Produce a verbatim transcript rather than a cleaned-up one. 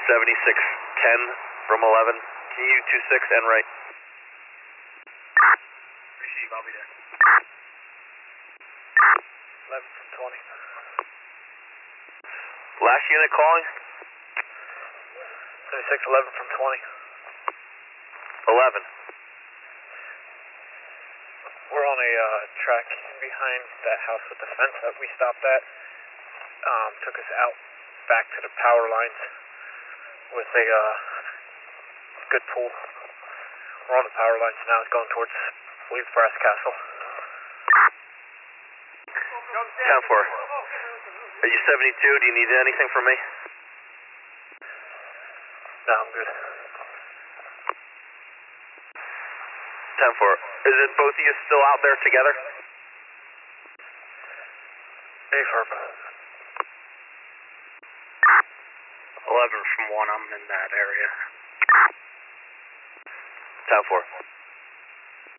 seventy-six ten from eleven. Can you two six and right? Receive, I'll be there. eleven from twenty. Last unit calling? seventy-six eleven from twenty. eleven. We're on a uh, track behind that house with the fence that we stopped at. Um, took us out back to the power lines with a uh, good pull. We're on the power lines now. It's going towards, I believe, Brass Castle. ten four. Are you seventy-two? Do you need anything from me? No, I'm good. ten four. Is it both of you still out there together? A Ferb. eleven from one, I'm in that area. ten four.